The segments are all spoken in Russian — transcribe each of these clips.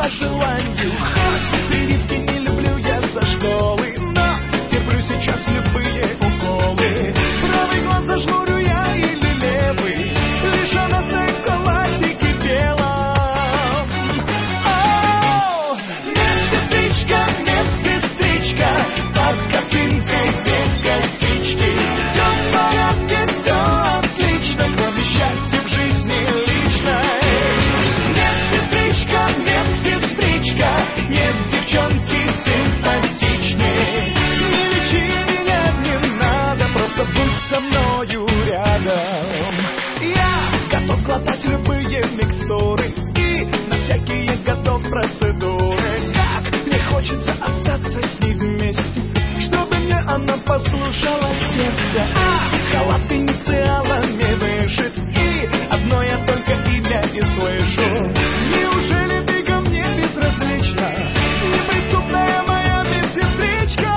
по желанию. Хоть прививки не люблю я со школы, но терплю сейчас любые уколы. Правый глаз зажмурю я или левый, лишь она стоит в халатике белом. О, медсестричка, медсестричка, под косынкой две косички. Все в порядке, все отлично, кроме счастья в жизни личной. Медсестричка, медсестричка, нет девчонки симпатичней. Не лечи меня, не надо, просто будь со мною рядом. Я готов глотать любые микстуры и на всякие готов процедуры. Как мне хочется остаться с ней вместе, чтобы мне она послушала сердце. Халат инициалами вышит, и одно я только имя и слышу. Неужели ты ко мне безразлична, неприступная моя медсестричка?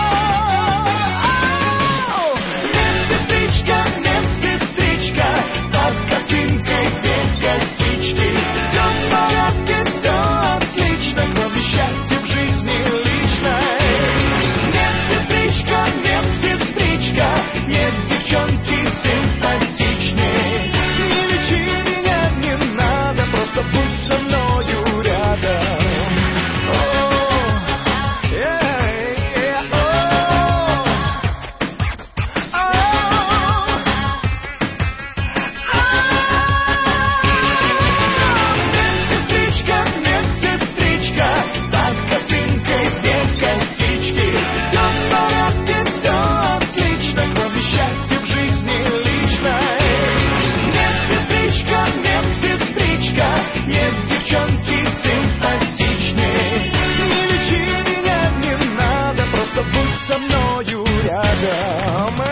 Медсестричка, медсестричка, под косынкой две косички. Все в порядке, все отлично, кроме счастья в жизни личной. Медсестричка, медсестричка, нет девчонки симпатичней. Не лечи меня, не надо, просто будь со мною рядом. Медсестричка, медсестричка, под косынкой две косички. Все в порядке, все отлично, кроме счастья в жизни личной. Медсестричка, медсестричка, нет девчонки симпатичней. Не лечи меня, не надо, просто будь со мною рядом.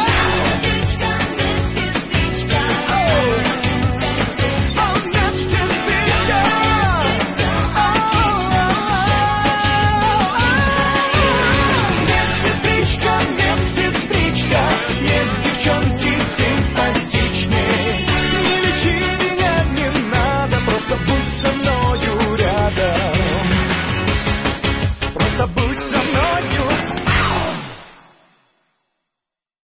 Медсестричка, медсестричка, нет девчонки симпатичней. Не лечи меня, не надо, просто будь со мною рядом. Просто будь со